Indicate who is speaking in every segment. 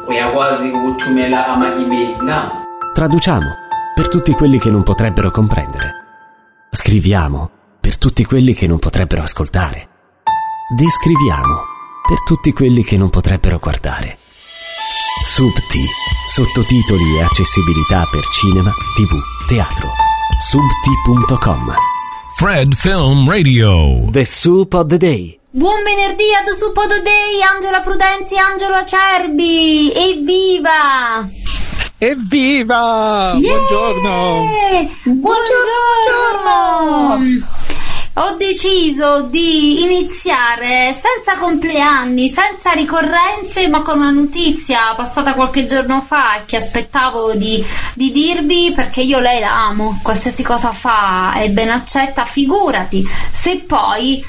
Speaker 1: uyakwazi ukuthumela ama-email na.
Speaker 2: Traduciamo per tutti quelli che non potrebbero comprendere. Scriviamo per tutti quelli che non potrebbero ascoltare. Descriviamo per tutti quelli che non potrebbero guardare. Subti, sottotitoli e accessibilità per cinema, TV, teatro. Subti.com.
Speaker 3: Fred Film Radio.
Speaker 2: The Soup of the Day.
Speaker 4: Buon venerdì a The Soup of the Day, Angela Prudenzi e Angelo Acerbi. Evviva!
Speaker 5: Evviva!
Speaker 4: Yeah!
Speaker 5: Buongiorno!
Speaker 4: Ho deciso di iniziare senza compleanni, senza ricorrenze, ma con una notizia passata qualche giorno fa che aspettavo di dirvi, perché io lei la amo, qualsiasi cosa fa è ben accetta, figurati se poi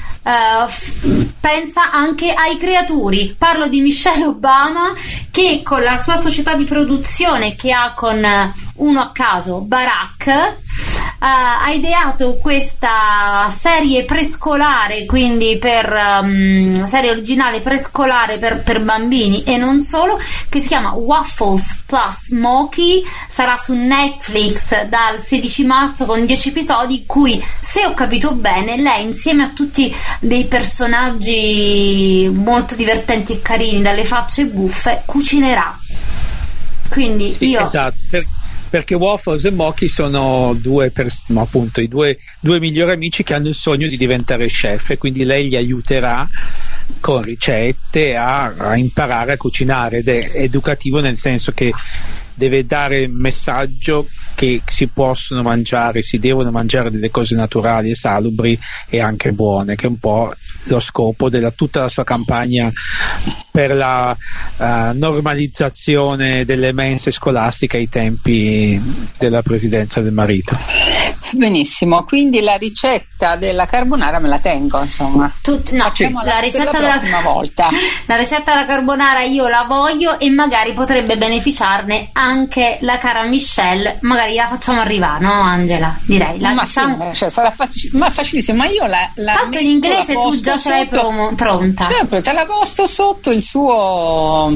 Speaker 4: pensa anche ai creatori. Parlo di Michelle Obama, che con la sua società di produzione che ha con uno a caso, Barack, ha ideato questa serie prescolare, quindi serie originale prescolare per bambini e non solo, che si chiama Waffles Plus Smokey. Sarà su Netflix dal 16 marzo con 10 episodi, cui, se ho capito bene, lei insieme a tutti dei personaggi molto divertenti e carini dalle facce buffe cucinerà. Quindi
Speaker 5: sì,
Speaker 4: io
Speaker 5: esatto, perché Waffles e Mochi sono appunto i due migliori amici che hanno il sogno di diventare chef, e quindi lei li aiuterà con ricette a imparare a cucinare, ed è educativo nel senso che deve dare il messaggio che si possono mangiare, si devono mangiare delle cose naturali e salubri e anche buone, che è un po' lo scopo della tutta la sua campagna per la normalizzazione delle mense scolastiche ai tempi della presidenza del marito.
Speaker 6: Benissimo, quindi la ricetta della carbonara me la tengo, insomma.
Speaker 4: La ricetta
Speaker 6: per la prossima volta.
Speaker 4: La ricetta della carbonara io la voglio, e magari potrebbe beneficiarne anche la cara Michelle. Magari la facciamo arrivare, no Angela? Direi.
Speaker 6: Sarà facilissimo, ma io la
Speaker 4: tanto in inglese tu già ce l'hai pronta.
Speaker 6: Certo, te la posto sotto il suo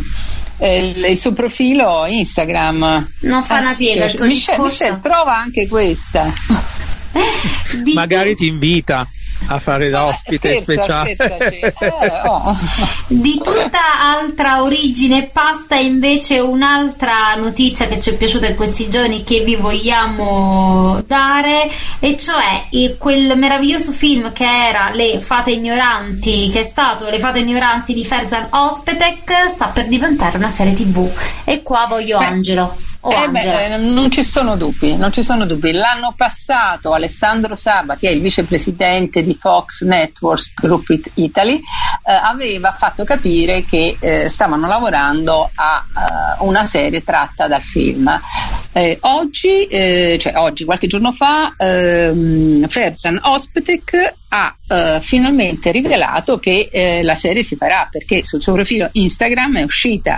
Speaker 6: profilo Instagram.
Speaker 4: Non fa una piega il tuo discorso.
Speaker 6: Michelle, prova anche questa.
Speaker 5: Magari ti invita a fare l'ospite speciale.
Speaker 4: Di tutta altra origine e pasta, invece, un'altra notizia che ci è piaciuta in questi giorni, che vi vogliamo dare, e cioè quel meraviglioso film che era Le Fate Ignoranti, che è stato Le Fate Ignoranti di Ferzan Özpetek, sta per diventare una serie TV, e qua voglio Angelo.
Speaker 6: Non ci sono dubbi. L'anno passato Alessandro Saba, che è il vicepresidente di Fox Networks Group Italy, aveva fatto capire che stavano lavorando a una serie tratta dal film. Oggi, qualche giorno fa, Ferzan Özpetek ha finalmente rivelato che la serie si farà, perché sul suo profilo Instagram è uscito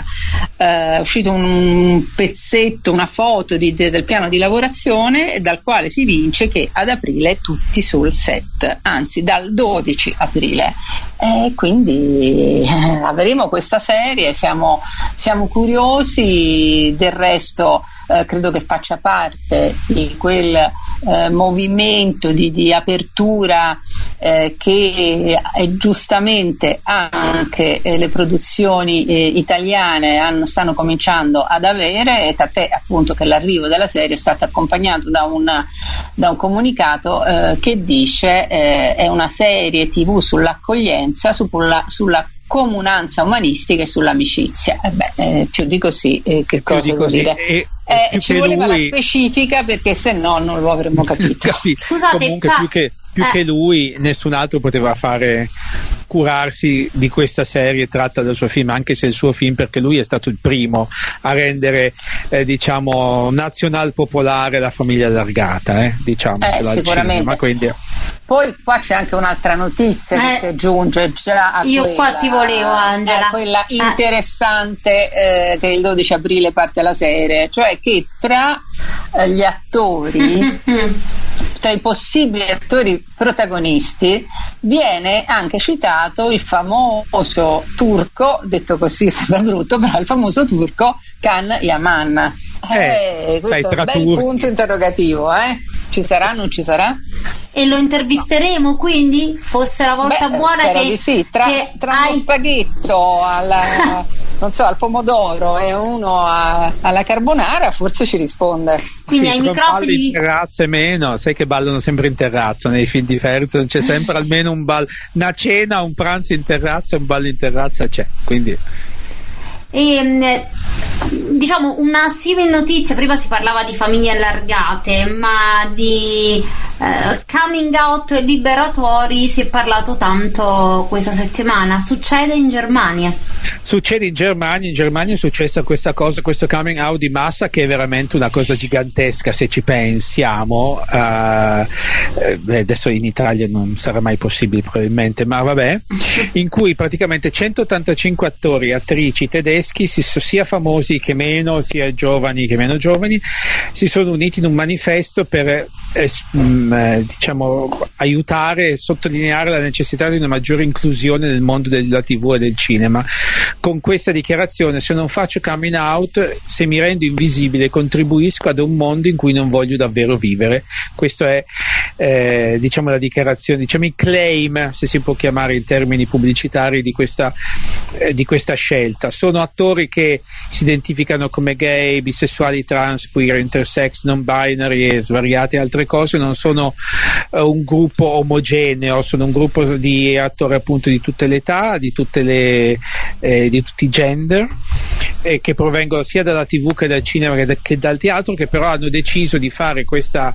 Speaker 6: un pezzetto, una foto del piano di lavorazione, dal quale si evince che ad aprile tutti sul set, anzi dal 12 aprile. Quindi avremo questa serie, siamo curiosi. Del resto credo che faccia parte di quel movimento di apertura che giustamente anche le produzioni italiane stanno cominciando ad avere, e tant'è appunto che l'arrivo della serie è stato accompagnato da un comunicato che dice è una serie TV sull'accoglienza, sulla comunanza umanistica e sull'amicizia. Più di così che cosa vuol dire? Ci voleva la specifica, perché se no non lo avremmo capito.
Speaker 4: Scusate,
Speaker 5: comunque più che lui nessun altro poteva curarsi di questa serie tratta dal suo film, anche se il suo film, perché lui è stato il primo a rendere nazional popolare la famiglia allargata,
Speaker 6: sicuramente.
Speaker 5: Quindi
Speaker 6: poi qua c'è anche un'altra notizia che si aggiunge già a
Speaker 4: qua ti volevo, Angela,
Speaker 6: quella interessante, che il 12 aprile parte la serie, cioè che tra gli attori tra i possibili attori protagonisti viene anche citato il famoso turco, detto così sembra brutto, però il famoso turco Can Yaman. Questo è un bel punto interrogativo, ci sarà, non ci sarà?
Speaker 4: E lo intervisteremo, quindi? Fosse la volta buona che...
Speaker 6: di sì, tra uno spaghetto non so, al pomodoro e uno alla carbonara, forse ci risponde.
Speaker 4: Quindi ai microfoni
Speaker 5: in terrazza e meno, sai che ballano sempre in terrazza nei film di Ferguson, c'è sempre almeno un ballo, una cena, un pranzo in terrazza, un ballo in terrazza c'è, quindi...
Speaker 4: E, diciamo una simile notizia, prima si parlava di famiglie allargate, ma di coming out liberatori si è parlato tanto questa settimana. Succede in Germania è successa questa cosa, questo coming out di massa, che è veramente una cosa gigantesca se ci pensiamo. Adesso in Italia non sarà mai possibile probabilmente, ma vabbè, in cui praticamente 185 attori e attrici tedeschi, sia famosi che meno, sia giovani che meno giovani, si sono uniti in un manifesto per diciamo aiutare e sottolineare la necessità di una maggiore inclusione nel mondo della TV e del cinema, con questa dichiarazione: se non faccio coming out, se mi rendo invisibile, contribuisco ad un mondo in cui non voglio davvero vivere. Questo è diciamo la dichiarazione, diciamo il claim, se si può chiamare in termini pubblicitari, di questa scelta. Sono attori che si identificano come gay, bisessuali, trans, queer, intersex, non binary e svariate altre cose, non sono un gruppo omogeneo, sono un gruppo di attori appunto di tutte le età, di tutti i gender, che provengono sia dalla TV che dal cinema che dal teatro, che però hanno deciso di fare questa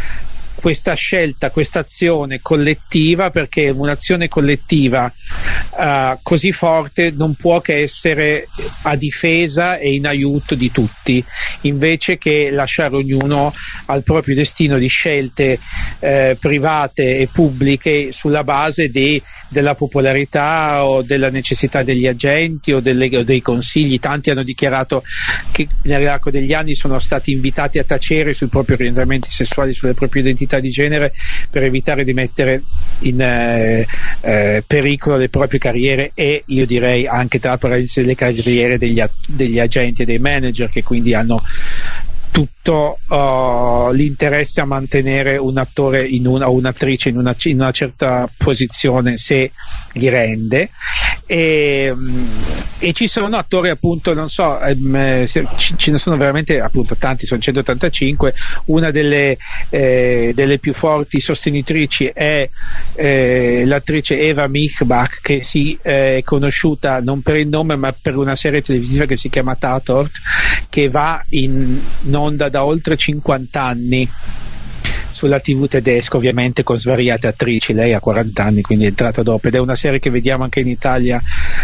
Speaker 4: scelta, questa azione collettiva, perché un'azione collettiva così forte non può che essere a difesa e in aiuto di tutti, invece che lasciare ognuno al proprio destino di scelte private e pubbliche sulla base della popolarità o della necessità degli agenti o dei consigli. Tanti hanno dichiarato che nell'arco degli anni sono stati invitati a tacere sui propri orientamenti sessuali, sulle proprie identità di genere, per evitare di mettere in pericolo le proprie carriere, e io direi anche, tra parentesi, le carriere degli agenti e dei manager, che quindi hanno tutto l'interesse a mantenere un attore o un'attrice in una certa posizione se gli rende, e ci sono attori appunto, non so, ce ne sono veramente appunto tanti, sono 185. Una delle più forti sostenitrici è l'attrice Eva Michbach, che è conosciuta non per il nome ma per una serie televisiva che si chiama Tatort, che va in onda da oltre 50 anni sulla TV tedesca, ovviamente con svariate attrici. Lei ha 40 anni, quindi è entrata dopo, ed è una serie che vediamo anche in Italia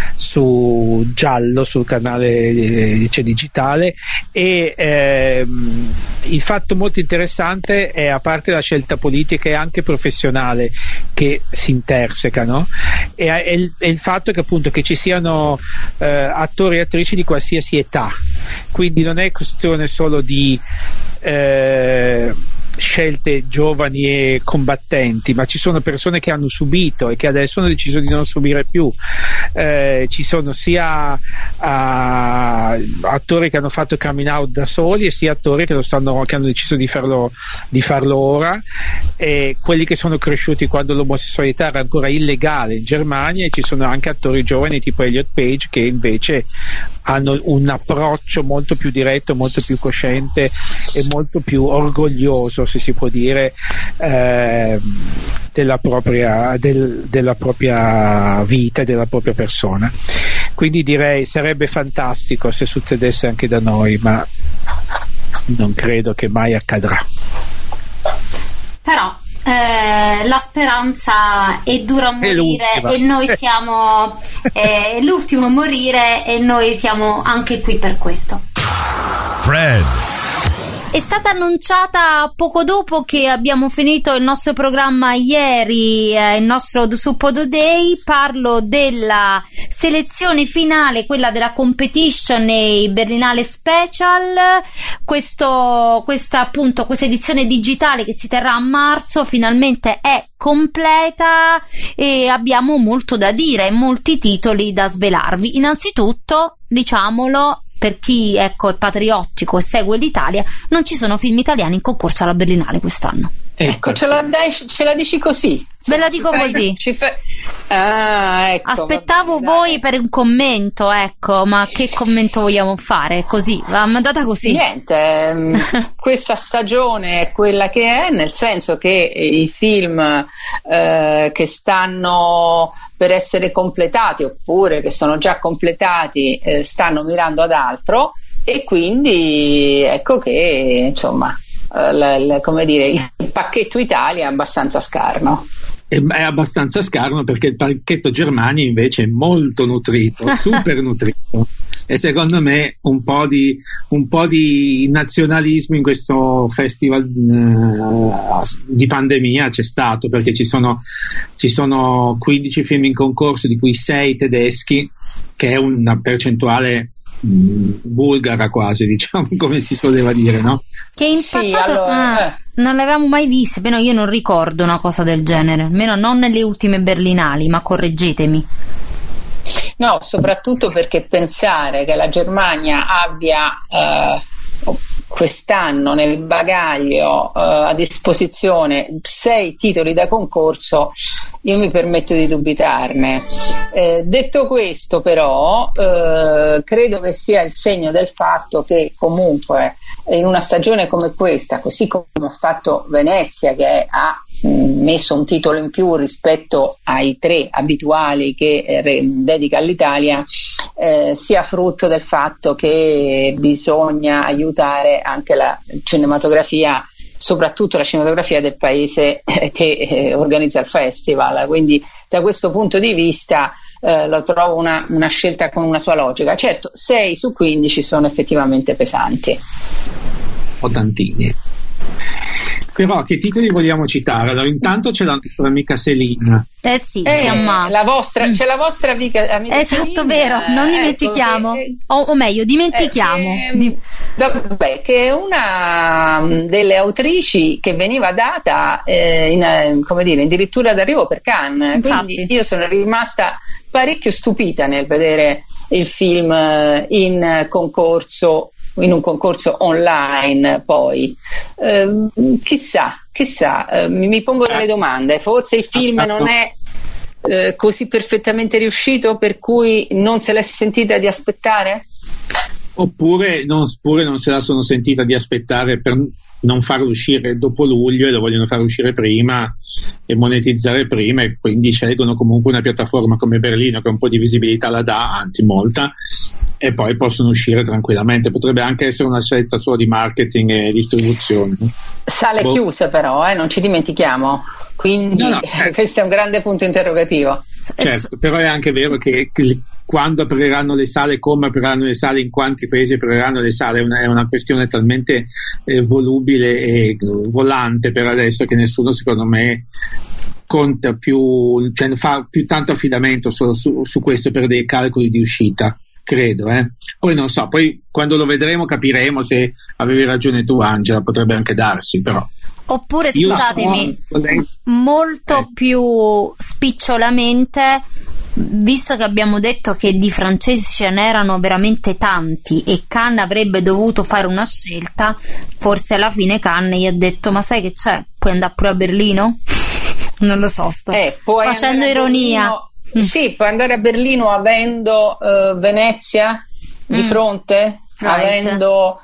Speaker 4: su Giallo, sul canale digitale. E il fatto molto interessante è, a parte la scelta politica e anche professionale che si intersecano, è il fatto che appunto che ci siano attori e attrici di qualsiasi età, quindi non è questione solo di scelte giovani e combattenti, ma ci sono persone che hanno subito e che adesso hanno deciso di non subire più. Ci sono sia attori che hanno fatto coming out da soli, e sia attori che hanno deciso di farlo ora, e quelli che sono cresciuti quando l'omosessualità era ancora illegale in Germania, e ci sono anche attori giovani tipo Elliot Page che invece hanno un approccio molto più diretto, molto più cosciente e molto più orgoglioso, se si può dire, della propria vita e della propria persona. Quindi direi sarebbe fantastico se succedesse anche da noi, ma non credo che mai accadrà. Però la speranza è dura a morire, e noi siamo l'ultimo a morire, e noi siamo anche qui per questo.
Speaker 3: Fred.
Speaker 4: È stata annunciata poco dopo che abbiamo finito il nostro programma ieri, il nostro su Podo Day. Parlo della selezione finale, quella della competition e Berlinale Special. Questa edizione digitale che si terrà a marzo finalmente è completa e abbiamo molto da dire, molti titoli da svelarvi. Innanzitutto, diciamolo, per chi è patriottico e segue l'Italia, non ci sono film italiani in concorso alla Berlinale quest'anno.
Speaker 6: Ecco, ce la dici così?
Speaker 4: Ve la dico così.
Speaker 6: Ecco,
Speaker 4: aspettavo voi per un commento, ma che commento vogliamo fare? Così, va mandata così.
Speaker 6: Niente, questa stagione è quella che è, nel senso che i film che stanno per essere completati oppure che sono già completati stanno mirando ad altro, e quindi ecco che insomma come dire, il pacchetto Italia è abbastanza scarno.
Speaker 5: È abbastanza scarno perché il pacchetto Germania invece è molto nutrito, super nutrito, e secondo me un po' di nazionalismo in questo festival di pandemia c'è stato, perché ci sono 15 film in concorso, di cui 6 tedeschi, che è una percentuale bulgara quasi, diciamo, come si soleva dire, no?
Speaker 4: Che in passato non l'avevamo mai viste, però io non ricordo una cosa del genere, almeno non nelle ultime Berlinali, ma correggetemi.
Speaker 6: No, soprattutto perché pensare che la Germania abbia quest'anno nel bagaglio a disposizione 6 titoli da concorso, io mi permetto di dubitarne. Detto questo, però, credo che sia il segno del fatto che comunque in una stagione come questa, così come ha fatto Venezia, che ha messo un titolo in più rispetto ai 3 abituali che dedica all'Italia, sia frutto del fatto che bisogna aiutare anche la cinematografia, soprattutto la cinematografia del paese che organizza il festival. Quindi da questo punto di vista lo trovo una scelta con una sua logica. Certo, 6 su 15 sono effettivamente pesanti,
Speaker 5: o tantini. Però che titoli vogliamo citare? Allora, intanto c'è la nostra amica Céline.
Speaker 4: Sì,
Speaker 6: c'è la vostra amica
Speaker 4: esatto,
Speaker 6: Céline,
Speaker 4: vero, non dimentichiamo, o meglio, dimentichiamo.
Speaker 6: Vabbè, che è una delle autrici che veniva data in dirittura d'arrivo per Cannes.
Speaker 4: Infatti.
Speaker 6: Quindi io sono rimasta parecchio stupita nel vedere il film in un concorso online. Poi chissà, mi pongo delle domande. Forse il film non è così perfettamente riuscito per cui non se l'è sentita di aspettare?
Speaker 5: Oppure non se la sono sentita di aspettare per non farlo uscire dopo luglio e lo vogliono far uscire prima e monetizzare prima, e quindi scelgono comunque una piattaforma come Berlino che un po' di visibilità la dà, anzi molta, e poi possono uscire tranquillamente. Potrebbe anche essere una scelta solo di marketing e distribuzione.
Speaker 6: Sale chiuse però, non ci dimentichiamo, quindi no. Questo è un grande punto interrogativo.
Speaker 5: Certo, però è anche vero che quando apriranno le sale, come apriranno le sale, in quanti paesi apriranno le sale, è una questione talmente volubile e volante per adesso che nessuno, secondo me, conta più, cioè fa più tanto affidamento solo su questo per dei calcoli di uscita, credo. Poi non so, poi quando lo vedremo capiremo se avevi ragione tu, Angela, potrebbe anche darsi, però.
Speaker 4: Oppure, scusatemi, molto più spicciolamente, visto che abbiamo detto che di francesi ce n'erano veramente tanti e Cannes avrebbe dovuto fare una scelta, forse alla fine Cannes gli ha detto: ma sai che c'è, puoi andare pure a Berlino? Non lo so, sto facendo ironia.
Speaker 6: Sì, puoi andare a Berlino avendo Venezia di fronte, avendo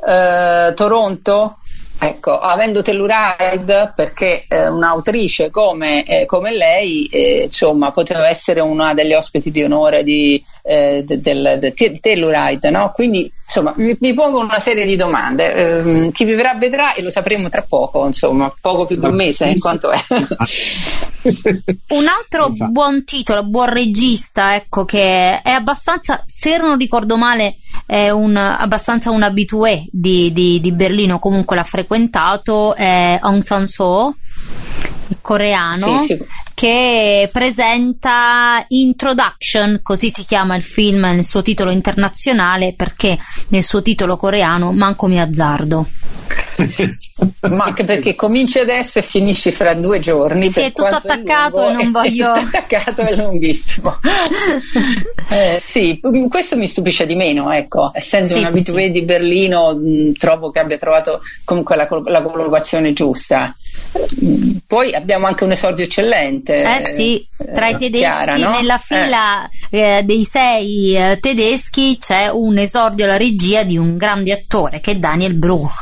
Speaker 6: Toronto, ecco, avendo Telluride, perché un'autrice come lei insomma poteva essere una delle ospiti di onore di Telluride, no? Quindi insomma mi pongo una serie di domande. Chi vivrà vedrà, e lo sapremo tra poco, insomma, poco più di un mese, in quanto è.
Speaker 4: Un altro buon titolo, buon regista, ecco, che è abbastanza, se non ricordo male, è abbastanza un habitué di Berlino, comunque l'ha frequentato, è Aung San Suu, coreano, sì. Che presenta Introduction, così si chiama il film nel suo titolo internazionale, perché nel suo titolo coreano manco mi azzardo.
Speaker 6: Ma anche perché cominci adesso e finisci fra 2 giorni.
Speaker 4: Sì, è tutto attaccato e non voglio.
Speaker 6: È tutto attaccato e lunghissimo. Sì, questo mi stupisce di meno, ecco, essendo un abitué di Berlino, trovo che abbia trovato comunque la collocazione giusta. Poi abbiamo anche un esordio eccellente.
Speaker 4: Sì, tra i tedeschi,
Speaker 6: Chiara, no?
Speaker 4: Nella fila dei 6 tedeschi c'è un esordio alla regia di un grande attore che è Daniel Bruch.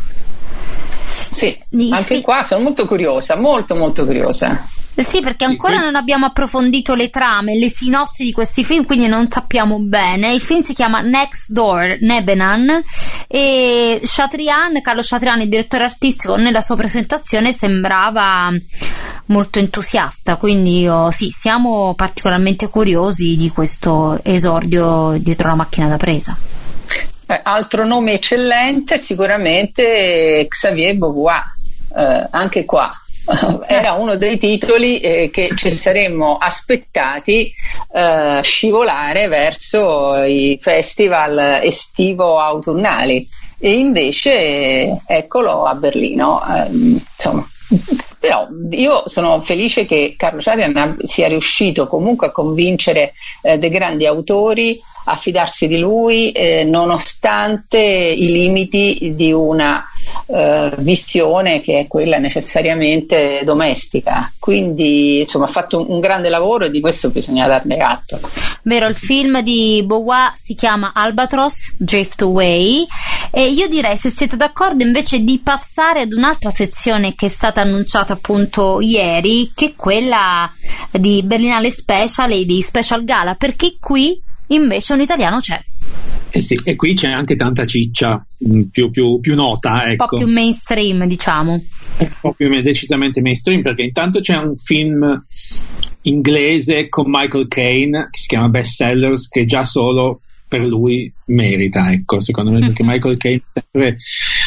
Speaker 6: Sì, anche qua sono molto curiosa, molto curiosa.
Speaker 4: Sì, perché ancora non abbiamo approfondito le trame, le sinossi di questi film, quindi non sappiamo bene. Il film si chiama Next Door Nebenan e Carlo Chatrian, il direttore artistico, nella sua presentazione sembrava molto entusiasta, quindi siamo particolarmente curiosi di questo esordio dietro la macchina da presa.
Speaker 6: Altro nome eccellente sicuramente Xavier Beauvoir, anche qua era uno dei titoli che ci saremmo aspettati scivolare verso i festival estivo-autunnali, e invece eccolo a Berlino. Insomma, però io sono felice che Carlo Chatrian sia riuscito comunque a convincere dei grandi autori a fidarsi di lui, nonostante i limiti di una visione che è quella necessariamente domestica. Quindi insomma ha fatto un grande lavoro e di questo bisogna darne atto.
Speaker 4: Vero, il film di Beauvoir si chiama Albatross Drift Away, e io direi, se siete d'accordo, invece di passare ad un'altra sezione che è stata annunciata appunto ieri, che è quella di Berlinale Special e di Special Gala, perché qui invece un italiano c'è.
Speaker 5: Sì, e qui c'è anche tanta ciccia più nota, ecco.
Speaker 4: Un po' più mainstream, diciamo.
Speaker 5: Un po' più decisamente mainstream, perché intanto c'è un film inglese con Michael Caine che si chiama Bestsellers, che già solo per lui merita, ecco, secondo me, perché Michael Caine è sempre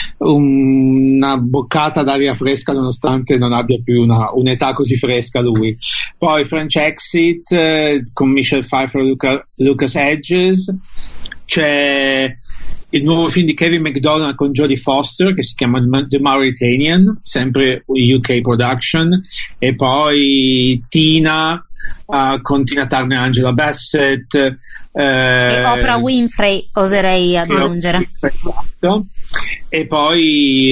Speaker 5: una boccata d'aria fresca, nonostante non abbia più un'età così fresca lui. Poi French Exit con Michelle Pfeiffer e Lucas Hedges. C'è il nuovo film di Kevin McDonald con Jodie Foster che si chiama The Mauritanian, sempre UK production, e poi Tina con Tina Turner e Angela Bassett
Speaker 4: e Oprah Winfrey, oserei aggiungere.
Speaker 5: Esatto. E poi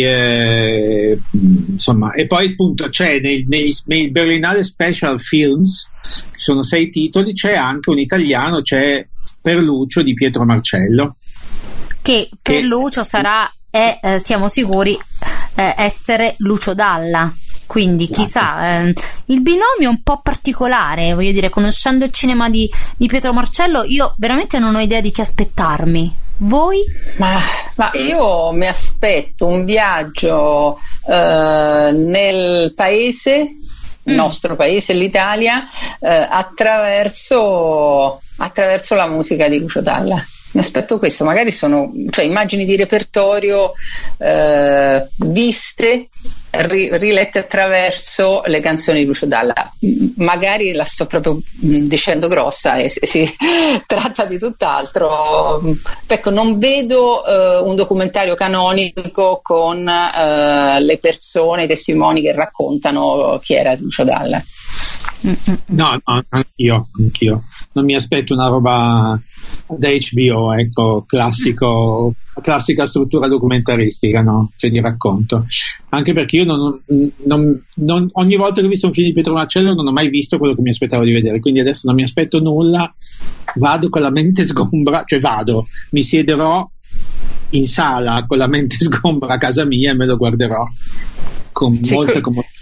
Speaker 5: insomma, e poi appunto c'è nei Berlinale Special Films, che sono 6 titoli, c'è anche un italiano, c'è Perluccio di Pietro Marcello, che
Speaker 4: Perluccio sarà, siamo sicuri, essere Lucio Dalla. Quindi chissà, il binomio è un po' particolare, voglio dire, conoscendo il cinema di Pietro Marcello, io veramente non ho idea di che aspettarmi. Voi?
Speaker 6: Ma io mi aspetto un viaggio nel paese, il nostro paese, l'Italia, attraverso la musica di Lucio Dalla. Mi aspetto questo, magari sono immagini di repertorio viste, rilette attraverso le canzoni di Lucio Dalla. Magari la sto proprio dicendo grossa e si tratta di tutt'altro. Ecco, non vedo un documentario canonico con le persone, i testimoni che raccontano chi era Lucio Dalla.
Speaker 5: No, anch'io non mi aspetto una roba da HBO, ecco, classica struttura documentaristica, no? Cioè di racconto, anche perché io non ogni volta che ho visto un film di Pietro Marcello non ho mai visto quello che mi aspettavo di vedere, quindi adesso non mi aspetto nulla, vado con la mente sgombra, mi siederò in sala con la mente sgombra a casa mia e me lo guarderò con molta comodità.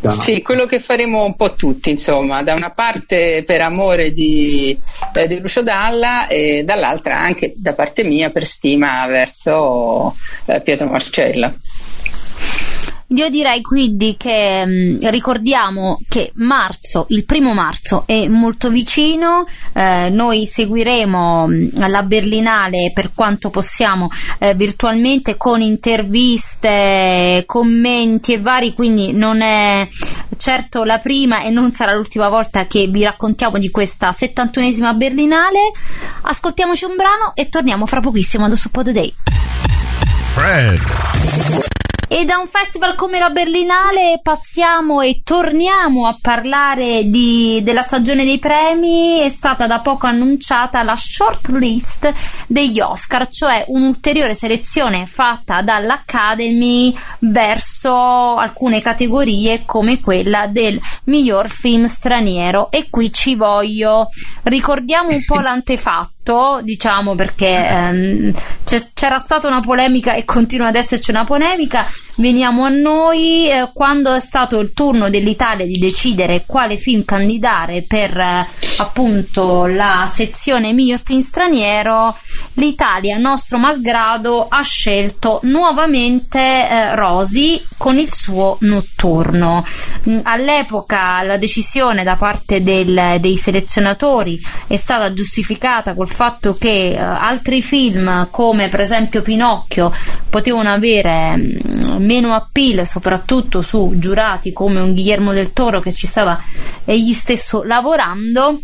Speaker 6: Sì, quello che faremo un po' tutti, insomma, da una parte per amore di Lucio Dalla e dall'altra anche da parte mia per stima verso Pietro Marcella.
Speaker 4: Io direi quindi che ricordiamo che il 1° marzo è molto vicino, noi seguiremo la Berlinale per quanto possiamo virtualmente, con interviste, commenti e vari, quindi non è certo la prima e non sarà l'ultima volta che vi raccontiamo di questa 71esima Berlinale. Ascoltiamoci un brano e torniamo fra pochissimo ad Suppo The Day.
Speaker 3: Fred.
Speaker 4: E da un festival come la Berlinale passiamo e torniamo a parlare della stagione dei premi. È stata da poco annunciata la shortlist degli Oscar, cioè un'ulteriore selezione fatta dall'Academy verso alcune categorie come quella del miglior film straniero. E qui ci voglio, ricordiamo un po' l'antefatto, diciamo, perché c'era stata una polemica e continua ad esserci una polemica. Veniamo a noi, quando è stato il turno dell'Italia di decidere quale film candidare per appunto la sezione miglior film straniero, l'Italia, nostro malgrado, ha scelto nuovamente Rosi con il suo Notturno. All'epoca la decisione da parte dei selezionatori è stata giustificata col fatto che altri film come per esempio Pinocchio potevano avere meno appeal, soprattutto su giurati come un Guillermo del Toro che ci stava egli stesso lavorando,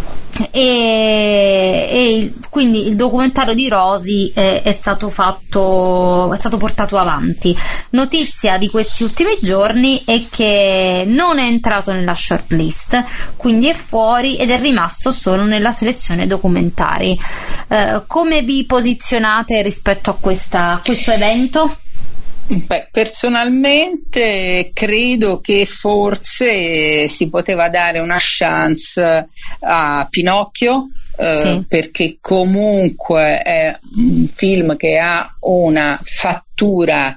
Speaker 4: e quindi il documentario di Rosi è stato portato avanti. Notizia di questi ultimi giorni è che non è entrato nella shortlist, quindi è fuori ed è rimasto solo nella selezione documentari. Come vi posizionate rispetto a questo evento?
Speaker 6: Beh, personalmente credo che forse si poteva dare una chance a Pinocchio, sì, perché comunque è un film che ha una fattura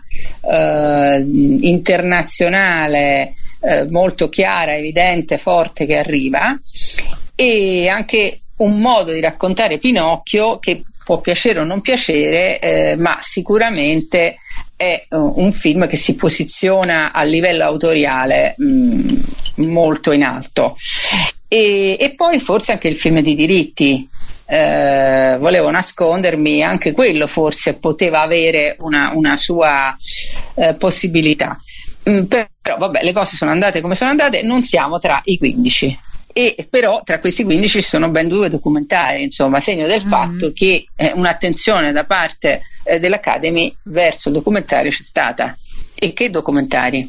Speaker 6: internazionale molto chiara, evidente, forte, che arriva, e anche un modo di raccontare Pinocchio che può piacere o non piacere, ma sicuramente è un film che si posiziona a livello autoriale molto in alto. E poi forse anche il film di diritti, volevo nascondermi, anche quello forse poteva avere una sua possibilità, però vabbè, le cose sono andate come sono andate, non siamo tra i 15. E però tra questi 15 ci sono ben 2 documentari, insomma, segno del fatto che un'attenzione da parte dell'Academy verso il documentario c'è stata. E che documentari?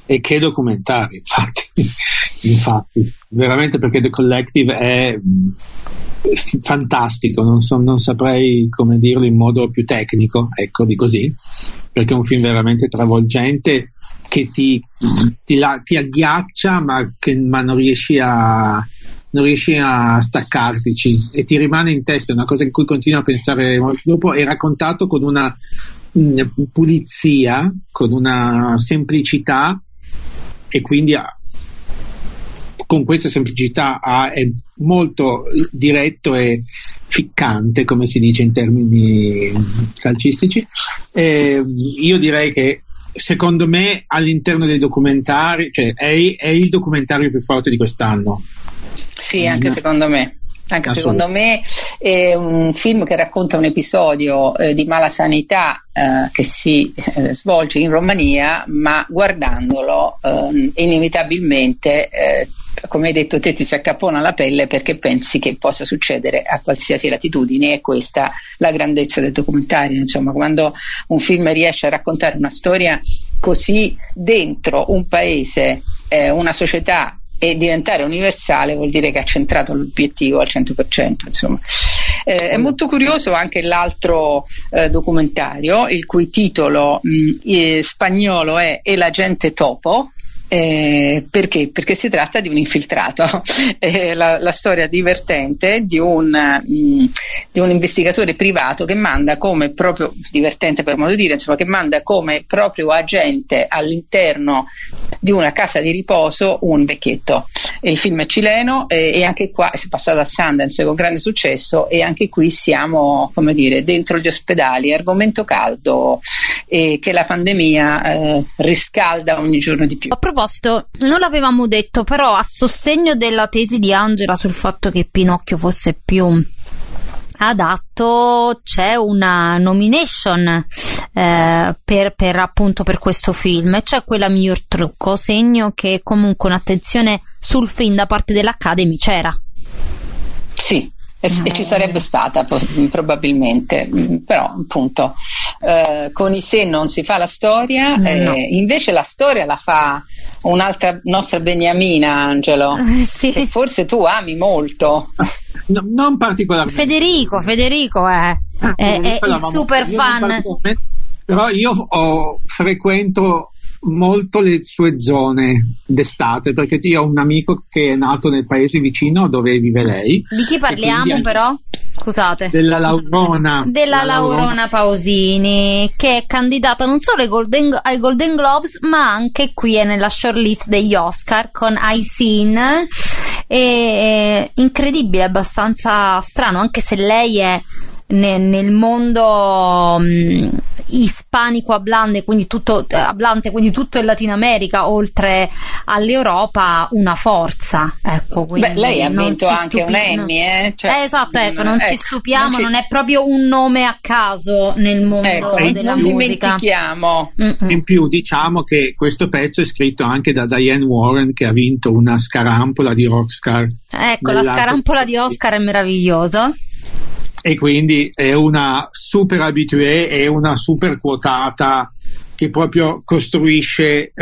Speaker 6: Infatti, veramente, perché The Collective è
Speaker 5: fantastico, non saprei come dirlo in modo più tecnico, ecco, di così, perché è un film veramente travolgente che ti agghiaccia, ma non riesci a staccartici e ti rimane in testa, è una cosa in cui continui a pensare dopo. È raccontato con una pulizia, con una semplicità, e quindi con questa semplicità è molto diretto e ficcante, come si dice in termini calcistici. Io direi che secondo me all'interno dei documentari, cioè è il documentario più forte di quest'anno.
Speaker 6: Sì, anche secondo me. Anche secondo me è un film che racconta un episodio di malasanità che si svolge in Romania, ma guardandolo inevitabilmente, come hai detto te, ti si accapona la pelle, perché pensi che possa succedere a qualsiasi latitudine. E questa la grandezza del documentario, insomma, quando un film riesce a raccontare una storia così dentro un paese, una società, e diventare universale, vuol dire che ha centrato l'obiettivo al 100%, insomma. È molto curioso anche l'altro documentario, il cui titolo spagnolo è El agente topo. Perché? Perché si tratta di un infiltrato, la storia divertente di un investigatore privato che manda come proprio, divertente per modo di dire, insomma, che manda come proprio agente all'interno di una casa di riposo un vecchietto. Il film è cileno e anche qua è passato a Sundance con grande successo, e anche qui siamo, come dire, dentro gli ospedali, argomento caldo che la pandemia riscalda ogni giorno di più.
Speaker 4: A proposito, non l'avevamo detto, però a sostegno della tesi di Angela sul fatto che Pinocchio fosse più adatto, c'è una nomination per appunto per questo film, e c'è quella miglior trucco, segno che comunque un'attenzione sul film da parte dell'Academy c'era.
Speaker 6: Sì, e ci sarebbe stata probabilmente, però appunto con i se non si fa la storia,
Speaker 4: no.
Speaker 6: Invece la storia la fa un'altra nostra beniamina, Angelo,
Speaker 4: sì.
Speaker 6: che forse tu ami molto.
Speaker 5: No, non particolarmente.
Speaker 4: Federico è il super fan.
Speaker 5: Però io frequento molto le sue zone d'estate, perché io ho un amico che è nato nel paese vicino dove vive lei.
Speaker 4: Di chi parliamo però? Scusate.
Speaker 5: Della Laurona.
Speaker 4: Della Laurona Pausini, che è candidata non solo ai Golden Globes, ma anche qui è nella shortlist degli Oscar con I Seen. È incredibile, abbastanza strano, anche se lei è nel mondo ispanico ablante, quindi tutto in Latino America oltre all'Europa, una forza, ecco.
Speaker 6: Beh, lei ha vinto anche un Emmy,
Speaker 4: esatto, ecco, non ci stupiamo, non è proprio un nome a caso nel mondo della musica.
Speaker 6: Dimentichiamo.
Speaker 5: In più diciamo che questo pezzo è scritto anche da Diane Warren, che ha vinto una scarampola di Oscar.
Speaker 4: Ecco, la scarampola di Oscar è meravigliosa.
Speaker 5: E quindi è una super habituée, è una super quotata che proprio costruisce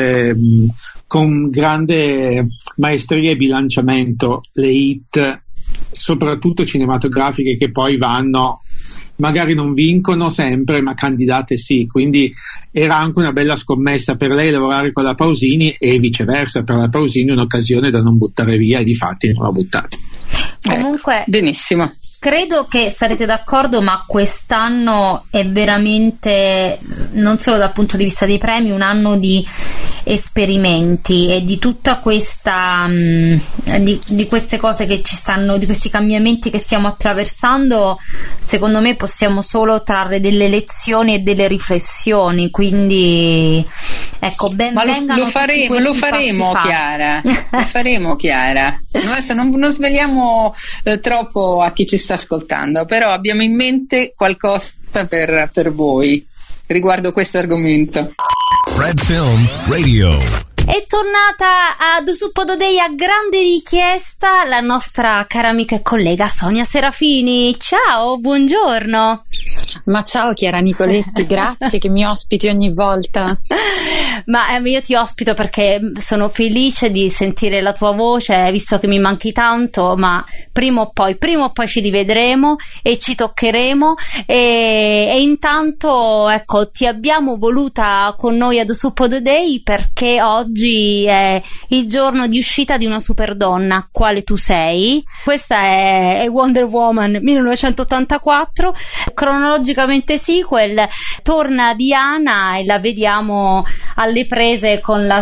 Speaker 5: con grande maestria e bilanciamento le hit, soprattutto cinematografiche, che poi vanno, magari non vincono sempre, ma candidate sì. Quindi era anche una bella scommessa per lei lavorare con la Pausini, e viceversa, per la Pausini un'occasione da non buttare via, e difatti non l'ha buttata.
Speaker 4: Comunque,
Speaker 6: benissimo.
Speaker 4: Credo che sarete d'accordo, ma quest'anno è veramente, non solo dal punto di vista dei premi, un anno di esperimenti e di tutta questa di queste cose che ci stanno, di questi cambiamenti che stiamo attraversando. Secondo me possiamo solo trarre delle lezioni e delle riflessioni, quindi ecco, ben vengano.
Speaker 6: Lo faremo Chiara. Lo faremo, Chiara. Adesso non sveliamo troppo a chi ci sta ascoltando, però abbiamo in mente qualcosa per voi riguardo questo argomento.
Speaker 3: Red Film Radio.
Speaker 4: È tornata ad Suppodo Day a grande richiesta la nostra cara amica e collega Sonia Serafini. Ciao, buongiorno.
Speaker 7: Ma ciao Chiara Nicoletti, grazie che mi ospiti ogni volta.
Speaker 4: Ma io ti ospito perché sono felice di sentire la tua voce, visto che mi manchi tanto, ma prima o poi ci rivedremo e ci toccheremo, e intanto ecco, ti abbiamo voluta con noi ad Suppodo Day perché oggi è il giorno di uscita di una superdonna, quale tu sei. Questa è Wonder Woman 1984, cronologicamente sequel. Torna Diana e la vediamo alle prese con le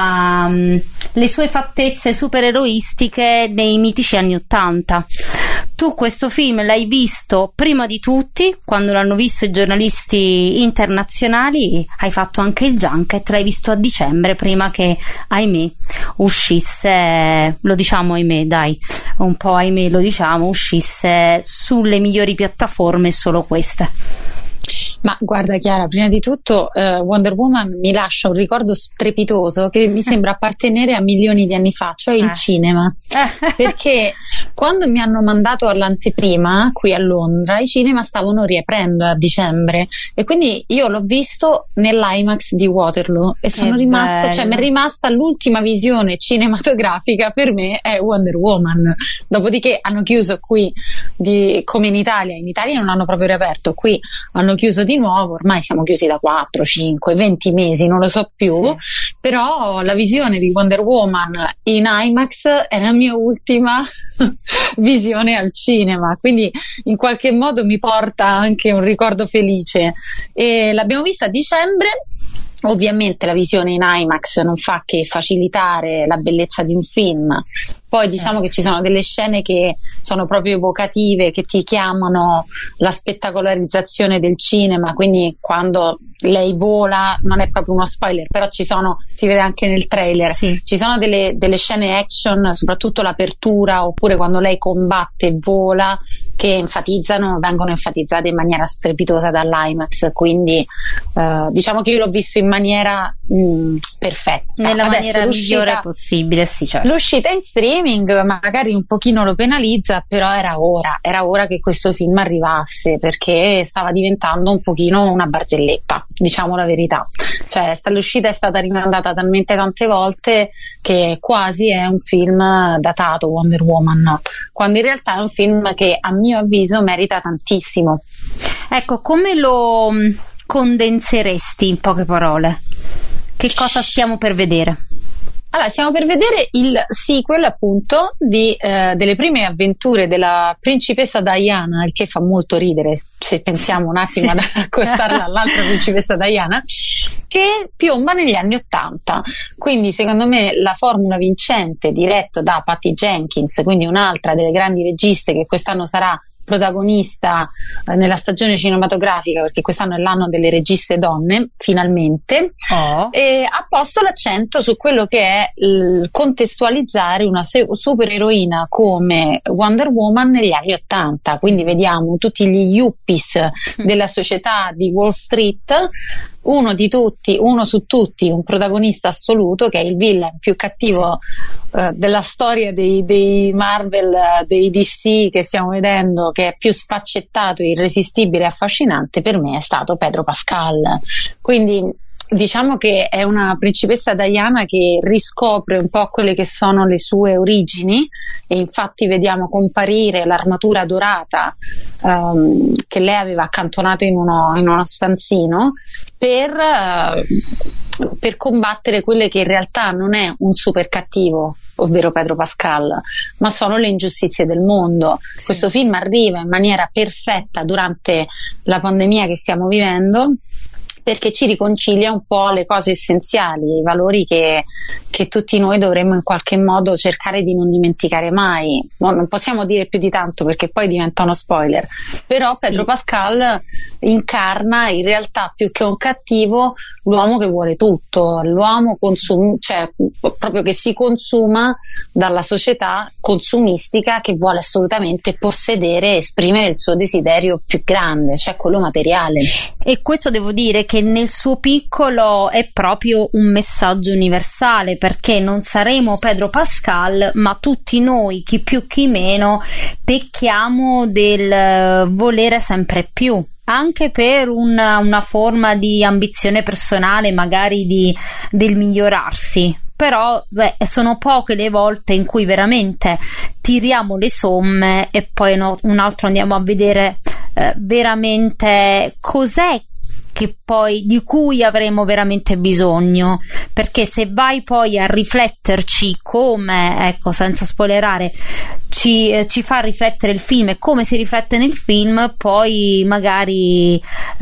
Speaker 4: sue fattezze supereroistiche nei mitici anni '80. Tu questo film l'hai visto prima di tutti, quando l'hanno visto i giornalisti internazionali. Hai fatto anche il junket, l'hai visto a dicembre, prima che, ahimè, uscisse, lo diciamo ahimè, dai, un po' ahimè lo diciamo, uscisse sulle migliori piattaforme, solo queste.
Speaker 7: Ma guarda Chiara, prima di tutto Wonder Woman mi lascia un ricordo strepitoso che mi sembra appartenere a milioni di anni fa, cioè il cinema, perché quando mi hanno mandato all'anteprima qui a Londra, i cinema stavano riaprendo a dicembre e quindi io l'ho visto nell'IMAX di Waterloo e sono rimasta, cioè mi è rimasta l'ultima visione cinematografica per me è Wonder Woman. Dopodiché hanno chiuso qui come in Italia non hanno proprio riaperto, qui hanno chiuso di nuovo, ormai siamo chiusi da 4, 5, 20 mesi, non lo so più, sì. Però la visione di Wonder Woman in IMAX è la mia ultima visione al cinema, quindi in qualche modo mi porta anche un ricordo felice, e l'abbiamo vista a dicembre. Ovviamente la visione in IMAX non fa che facilitare la bellezza di un film. Poi diciamo che ci sono delle scene che sono proprio evocative, che ti chiamano la spettacolarizzazione del cinema, quindi quando lei vola non è proprio uno spoiler, però si vede anche nel trailer, ci sono delle scene action, soprattutto l'apertura, oppure quando lei combatte e vola, che vengono enfatizzate in maniera strepitosa dall'IMAX, quindi diciamo che io l'ho visto in maniera perfetta,
Speaker 4: nella maniera migliore possibile, certo.
Speaker 7: L'uscita in streaming magari un pochino lo penalizza, però era ora che questo film arrivasse, perché stava diventando un pochino una barzelletta, diciamo la verità, cioè l'uscita è stata rimandata talmente tante volte che quasi è un film datato, Wonder Woman, quando in realtà è un film che a mio avviso merita tantissimo.
Speaker 4: Ecco, come lo condenseresti in poche parole? Che cosa stiamo per vedere?
Speaker 7: Allora, stiamo per vedere il sequel appunto delle prime avventure della principessa Diana, il che fa molto ridere se pensiamo un attimo ad accostarla all'altra principessa Diana, che piomba negli anni '80. Quindi secondo me la formula vincente, diretto da Patty Jenkins, quindi un'altra delle grandi registe che quest'anno sarà protagonista nella stagione cinematografica, perché quest'anno è l'anno delle registe donne, finalmente, e ha posto l'accento su quello che è contestualizzare una supereroina come Wonder Woman negli anni '80. Quindi vediamo tutti gli yuppies della società di Wall Street, uno su tutti, un protagonista assoluto che è il villain più cattivo della storia dei Marvel, dei DC che stiamo vedendo, che è più sfaccettato, irresistibile e affascinante. Per me è stato Pedro Pascal. Quindi diciamo che è una principessa Diana che riscopre un po' quelle che sono le sue origini, e infatti vediamo comparire l'armatura dorata che lei aveva accantonato in uno stanzino per combattere quelle che in realtà non è un super cattivo, ovvero Pedro Pascal, ma sono le ingiustizie del mondo. Questo film arriva in maniera perfetta durante la pandemia che stiamo vivendo, perché ci riconcilia un po' le cose essenziali, i valori che tutti noi dovremmo in qualche modo cercare di non dimenticare mai. Non possiamo dire più di tanto perché poi diventa uno spoiler, però Pedro Pascal incarna in realtà, più che un cattivo, l'uomo che vuole tutto, l'uomo cioè proprio che si consuma dalla società consumistica, che vuole assolutamente possedere e esprimere il suo desiderio più grande, cioè quello materiale.
Speaker 4: E questo devo dire che nel suo piccolo è proprio un messaggio universale, perché non saremo Pedro Pascal, ma tutti noi, chi più chi meno, pecchiamo del volere sempre più, anche per una forma di ambizione personale, magari del migliorarsi. Però sono poche le volte in cui veramente tiriamo le somme e poi un altro andiamo a vedere veramente cos'è che poi di cui avremo veramente bisogno, perché se vai poi a rifletterci come, ecco, senza spoilerare, ci fa riflettere il film e come si riflette nel film, poi magari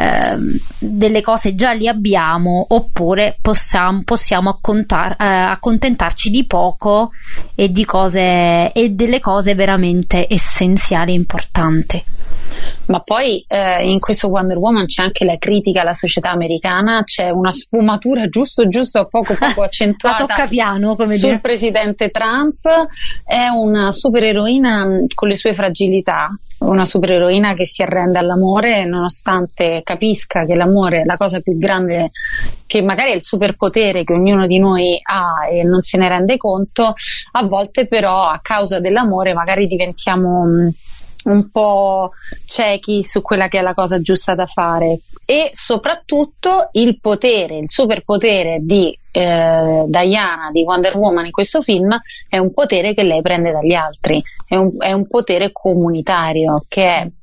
Speaker 4: delle cose già li abbiamo, oppure possiamo accontentarci di poco e di cose, e delle cose veramente essenziali e importanti.
Speaker 7: Ma poi in questo Wonder Woman c'è anche la critica alla società americana, c'è una sfumatura giusto poco accentuata
Speaker 4: tocca piano, come
Speaker 7: sul
Speaker 4: dire.
Speaker 7: presidente Trump. È una supereroina con le sue fragilità, una supereroina che si arrende all'amore nonostante capisca che l'amore è la cosa più grande, che magari è il superpotere che ognuno di noi ha e non se ne rende conto. A volte però a causa dell'amore magari diventiamo un po' ciechi su quella che è la cosa giusta da fare, e soprattutto il superpotere di Diana, di Wonder Woman in questo film, è un potere che lei prende dagli altri, è un potere comunitario che è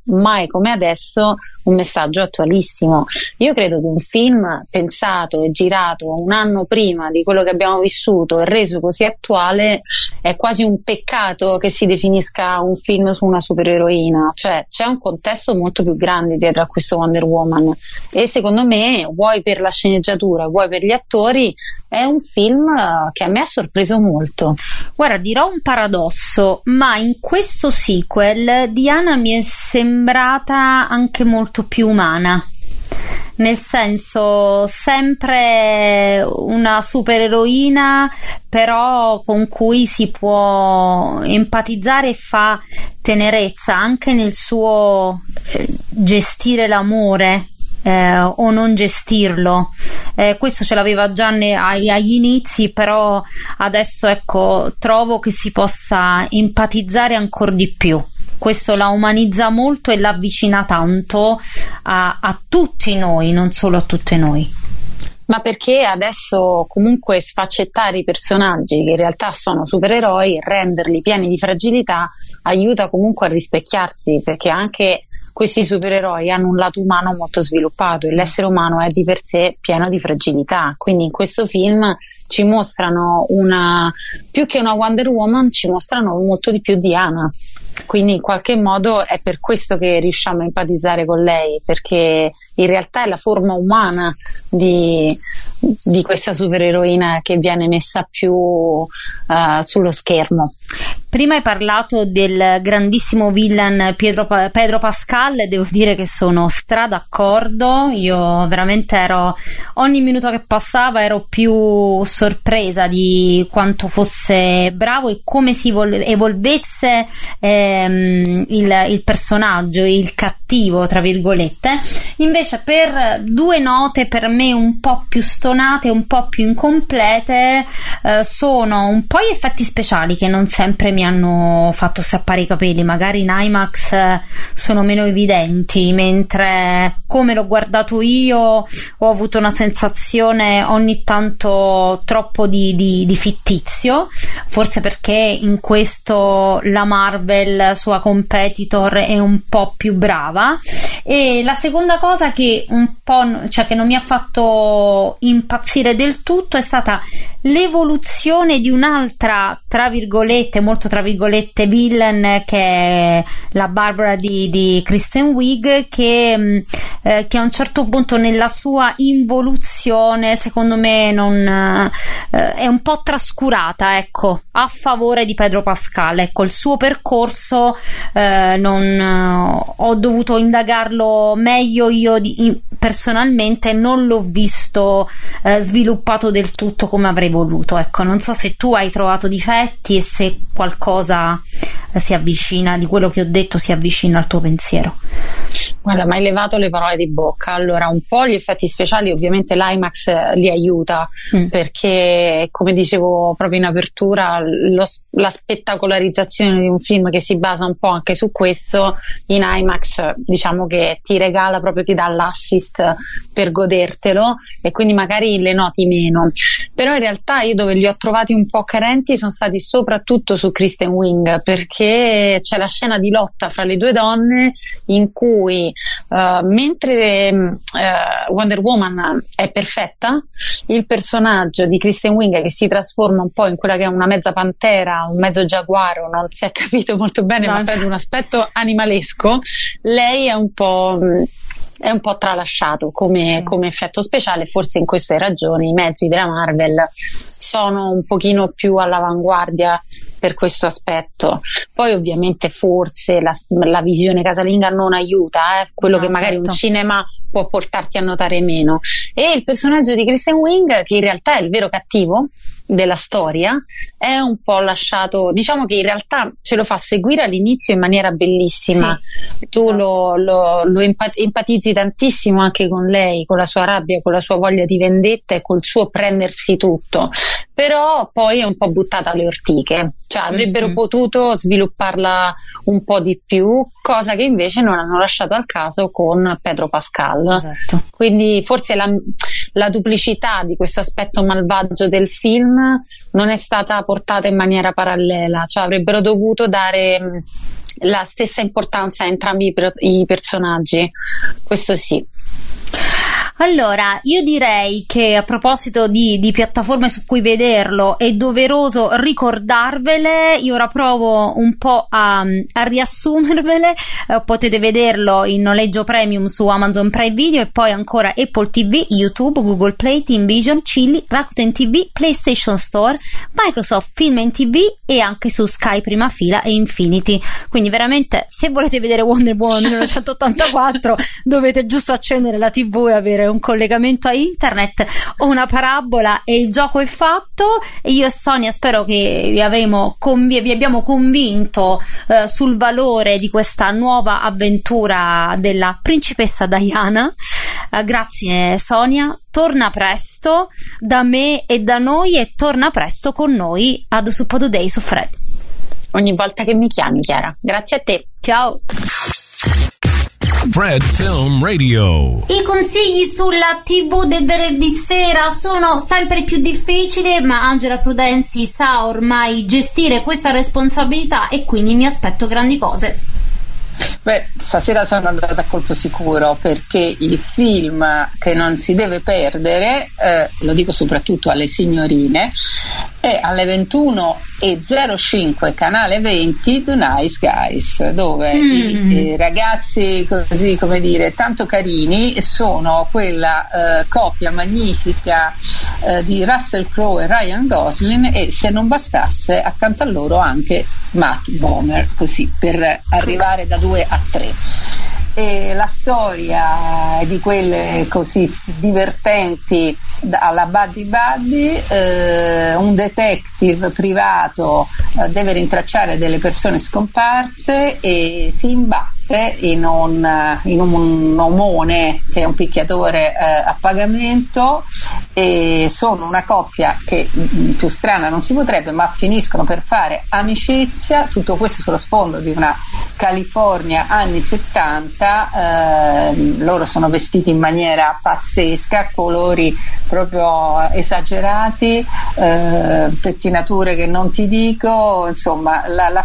Speaker 7: mai come adesso un messaggio attualissimo. Io credo che un film pensato e girato un anno prima di quello che abbiamo vissuto e reso così attuale, è quasi un peccato che si definisca un film su una supereroina, cioè c'è un contesto molto più grande dietro a questo Wonder Woman, e secondo me, vuoi per la sceneggiatura, vuoi per gli attori, è un film che a me ha sorpreso molto.
Speaker 4: Guarda, dirò un paradosso, ma in questo sequel Diana mi è sembrata anche molto più umana. Nel senso, sempre una supereroina, però con cui si può empatizzare e fa tenerezza anche nel suo gestire l'amore. O non gestirlo, questo ce l'aveva già agli inizi, però adesso ecco trovo che si possa empatizzare ancora di più. Questo la umanizza molto e la avvicina tanto a tutti noi, non solo a tutte noi.
Speaker 7: Ma perché adesso comunque sfaccettare i personaggi che in realtà sono supereroi, renderli pieni di fragilità, aiuta comunque a rispecchiarsi, perché anche questi supereroi hanno un lato umano molto sviluppato e l'essere umano è di per sé pieno di fragilità. Quindi in questo film ci mostrano più che una Wonder Woman, ci mostrano molto di più Diana. Quindi in qualche modo è per questo che riusciamo a empatizzare con lei, perché in realtà è la forma umana di questa supereroina che viene messa più sullo schermo.
Speaker 4: Prima hai parlato del grandissimo villain Pedro Pascal, devo dire che sono d'accordo. Io veramente ogni minuto che passava ero più sorpresa di quanto fosse bravo e come si evolvesse il personaggio, il cattivo tra virgolette. Invece per due note per me un po' più stonate, un po' più incomplete, sono un po' gli effetti speciali che non sempre mi hanno fatto strappare i capelli. Magari in IMAX sono meno evidenti, mentre come l'ho guardato io ho avuto una sensazione ogni tanto troppo di fittizio, forse perché in questo la Marvel, sua competitor, è un po' più brava. E la seconda cosa che che non mi ha fatto impazzire del tutto è stata l'evoluzione di un'altra tra virgolette, molto tra virgolette, villain, che è la Barbara di Kristen Wiig, che a un certo punto nella sua involuzione secondo me è un po' trascurata, ecco, a favore di Pedro Pascal. Ecco, il suo percorso ho dovuto indagarlo meglio io personalmente, non l'ho visto sviluppato del tutto come avrei voluto. Ecco, non so se tu hai trovato difetti e se qualcosa si avvicina di quello che ho detto, si avvicina al tuo pensiero.
Speaker 7: Guarda, mi hai levato le parole di bocca. Allora, un po' gli effetti speciali ovviamente l'IMAX li aiuta, perché come dicevo proprio in apertura, la spettacolarizzazione di un film che si basa un po' anche su questo, in IMAX diciamo che ti regala, proprio ti dà l'assist per godertelo, e quindi magari le noti meno. Però in realtà io dove li ho trovati un po' carenti sono stati soprattutto su Kristen Wiig, perché c'è la scena di lotta fra le due donne in cui mentre Wonder Woman è perfetta, il personaggio di Kristen Wiig, che si trasforma un po' in quella che è una mezza pantera, un mezzo giaguaro, non si è capito molto bene, ma prende un aspetto animalesco, lei è un po' tralasciato come effetto speciale. Forse in queste ragioni i mezzi della Marvel sono un pochino più all'avanguardia per questo aspetto. Poi ovviamente forse la visione casalinga non aiuta, quello che magari un cinema può portarti a notare meno. E il personaggio di Kristen Wiig, che in realtà è il vero cattivo della storia, è un po' lasciato, diciamo che in realtà ce lo fa seguire all'inizio in maniera bellissima, tu lo empatizzi tantissimo anche con lei, con la sua rabbia, con la sua voglia di vendetta e col suo prendersi tutto, però poi è un po' buttata alle ortiche, cioè avrebbero potuto svilupparla un po' di più, cosa che invece non hanno lasciato al caso con Pedro Pascal.
Speaker 4: Esatto.
Speaker 7: Quindi forse la duplicità di questo aspetto malvagio del film non è stata portata in maniera parallela, cioè avrebbero dovuto dare la stessa importanza a entrambi i personaggi, questo sì.
Speaker 4: Allora, io direi che a proposito di piattaforme su cui vederlo è doveroso ricordarvele. Io ora provo un po' a riassumervele. Potete vederlo in noleggio premium su Amazon Prime Video e poi ancora Apple TV, YouTube, Google Play, TeamVision, Chili, Rakuten TV, PlayStation Store, Microsoft Film and TV e anche su Sky Prima Fila e Infinity. Quindi veramente, se volete vedere Wonder Woman 1984 dovete giusto accendere la TV e avere un collegamento a internet o una parabola e il gioco è fatto. E io e Sonia spero che vi abbiamo convinto sul valore di questa nuova avventura della principessa Diana. Grazie Sonia, torna presto da me e da noi e torna presto con noi ad Suppo Today su Fred.
Speaker 7: Ogni volta che mi chiami, Chiara. Grazie a te.
Speaker 4: Ciao.
Speaker 3: Fred Film Radio.
Speaker 4: I consigli sulla TV del venerdì sera sono sempre più difficili, ma Angela Prudenzi sa ormai gestire questa responsabilità e quindi mi aspetto grandi cose.
Speaker 6: Beh, stasera sono andata a colpo sicuro, perché il film che non si deve perdere, lo dico soprattutto alle signorine, è alle 21:05 canale 20 The Nice Guys, dove i ragazzi, così come dire, tanto carini, sono quella coppia magnifica di Russell Crowe e Ryan Gosling, e se non bastasse accanto a loro anche Matt Bomer, così per arrivare da 2 a 3. E la storia è di quelle così divertenti alla Buddy Buddy. Un detective privato deve rintracciare delle persone scomparse e si imbatte in un omone che è un picchiatore a pagamento, e sono una coppia che più strana non si potrebbe, ma finiscono per fare amicizia. Tutto questo sullo sfondo di una California anni 70. Loro sono vestiti in maniera pazzesca, colori proprio esagerati, pettinature che non ti dico, insomma la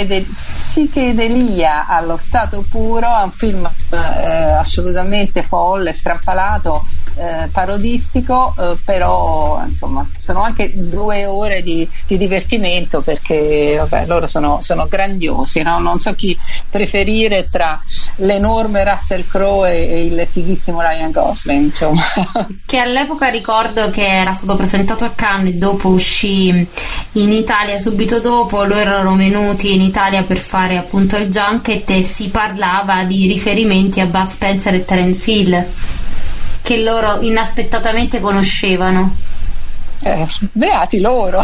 Speaker 6: psichedelia allo stato puro. È un film assolutamente folle, strampalato, parodistico, però insomma sono anche 2 ore di divertimento, perché vabbè, loro sono grandiosi, no? Non so chi preferire tra l'enorme Russell Crowe e il fighissimo Ryan Gosling, insomma.
Speaker 4: Che all'epoca ricordo che era stato presentato a Cannes e dopo uscì in Italia subito dopo. Loro erano venuti in Italia per fare appunto il junket e si parlava di riferimenti a Bud Spencer e Terence Hill che loro inaspettatamente conoscevano.
Speaker 6: Beati loro.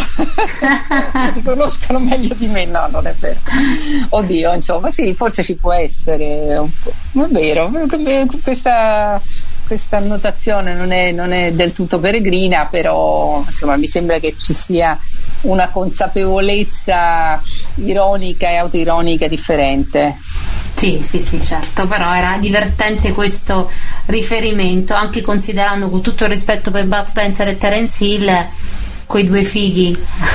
Speaker 6: Li conoscono meglio di me. No, non è vero. Oddio, insomma, sì, forse ci può essere un po'. Ma è vero, questa annotazione non è del tutto peregrina, però insomma mi sembra che ci sia una consapevolezza ironica e autoironica differente.
Speaker 4: Sì, certo, però era divertente questo riferimento, anche considerando, con tutto il rispetto per Bud Spencer e Terence Hill, quei 2 fighi.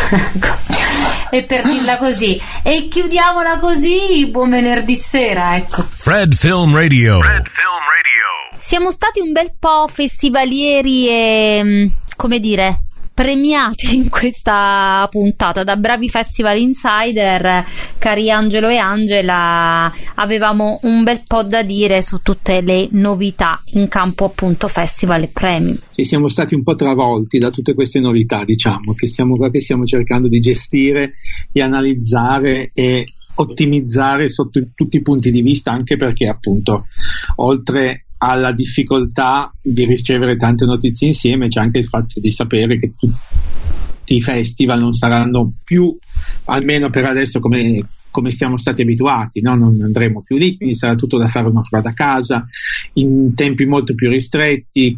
Speaker 4: E per dirla così, e chiudiamola così, buon venerdì sera, ecco.
Speaker 3: Fred Film Radio.
Speaker 4: Siamo stati un bel po' festivalieri e, come dire, premiati in questa puntata da bravi festival insider. Cari Angelo e Angela, avevamo un bel po' da dire su tutte le novità in campo appunto festival e premi.
Speaker 5: Sì, siamo stati un po' travolti da tutte queste novità, diciamo, che stiamo cercando di gestire e analizzare e ottimizzare sotto tutti i punti di vista, anche perché appunto oltre alla difficoltà di ricevere tante notizie insieme c'è anche il fatto di sapere che tutti i festival non saranno più, almeno per adesso, come siamo stati abituati, no? Non andremo più lì, quindi sarà tutto da fare una prova da casa in tempi molto più ristretti,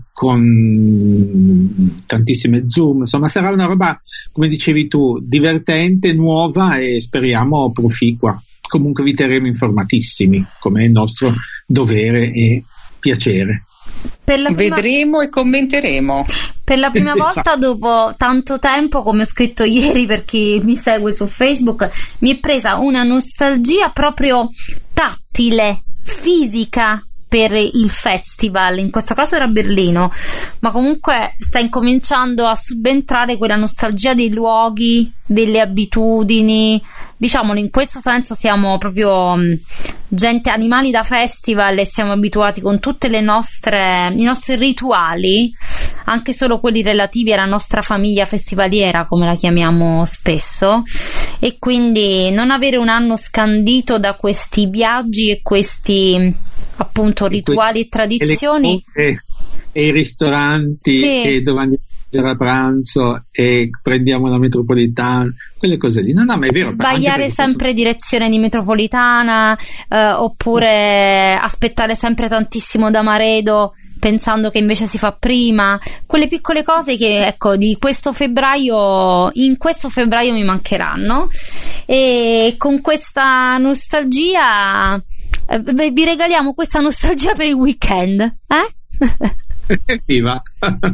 Speaker 5: con tantissime Zoom, insomma sarà una roba, come dicevi tu, divertente, nuova e speriamo proficua. Comunque vi terremo informatissimi, come è il nostro dovere e piacere.
Speaker 6: Vedremo e commenteremo.
Speaker 4: Per la prima volta dopo tanto tempo, come ho scritto ieri per chi mi segue su Facebook, mi è presa una nostalgia proprio tattile, fisica per il festival. In questo caso era Berlino, ma comunque sta incominciando a subentrare quella nostalgia dei luoghi, delle abitudini. Diciamolo, in questo senso siamo proprio gente, animali da festival, e siamo abituati con tutte i nostri rituali, anche solo quelli relativi alla nostra famiglia festivaliera, come la chiamiamo spesso, e quindi non avere un anno scandito da questi viaggi e questi appunto rituali e tradizioni
Speaker 5: e i ristoranti che dove andiamo a pranzo e prendiamo la metropolitana, quelle cose lì. No, ma è vero,
Speaker 4: sbagliare sempre direzione di metropolitana, oppure aspettare sempre tantissimo da Maredo pensando che invece si fa prima. Quelle piccole cose che, ecco, in questo febbraio mi mancheranno, e con questa nostalgia vi regaliamo questa nostalgia per il weekend,
Speaker 5: Viva!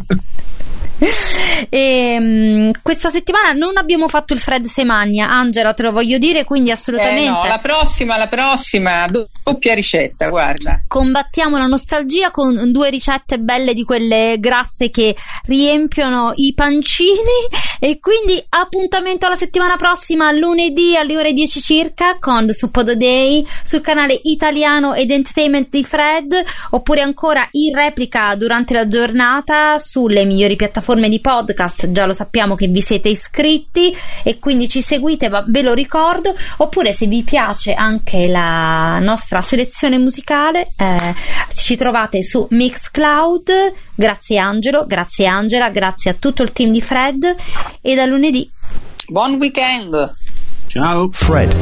Speaker 4: E, questa settimana non abbiamo fatto il Fred Semagna, Angela, te lo voglio dire, quindi assolutamente
Speaker 6: no, la prossima doppia ricetta, guarda,
Speaker 4: combattiamo la nostalgia con 2 ricette belle di quelle grasse che riempiono i pancini. E quindi appuntamento alla settimana prossima, lunedì alle ore 10 circa, con The Suppodo Day sul canale italiano ed entertainment di Fred, oppure ancora in replica durante la giornata sulle migliori piattaforme di podcast. Già lo sappiamo che vi siete iscritti e quindi ci seguite, ve lo ricordo. Oppure, se vi piace anche la nostra selezione musicale, ci trovate su Mixcloud. Grazie Angelo, grazie Angela, grazie a tutto il team di Fred, e da lunedì
Speaker 6: buon weekend.
Speaker 5: Ciao.
Speaker 8: Fred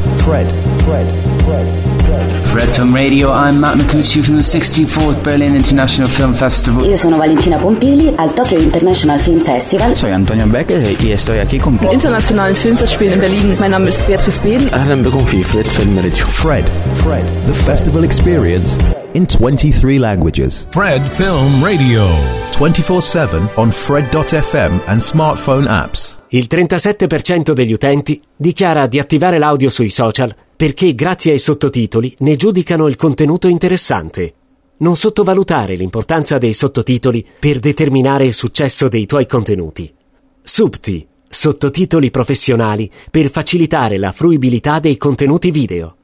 Speaker 9: Film Radio, I'm Matt Micucci from the 64th Berlin International Film Festival.
Speaker 10: Io sono Valentina Pompili al Tokyo International Film Festival.
Speaker 11: Soy Antonio Becker y estoy aquí con
Speaker 12: Internationalen Filmfestspielen in Berlin. Mein Name ist Beatrice Beden.
Speaker 8: أهلا بكم في Fred Film Radio. Fred, the festival experience in 23 languages.
Speaker 3: Fred Film Radio.
Speaker 8: 24/7 on Fred.fm and smartphone apps.
Speaker 2: Il 37% degli utenti dichiara di attivare l'audio sui social perché grazie ai sottotitoli ne giudicano il contenuto interessante. Non sottovalutare l'importanza dei sottotitoli per determinare il successo dei tuoi contenuti. Subti, sottotitoli professionali per facilitare la fruibilità dei contenuti video.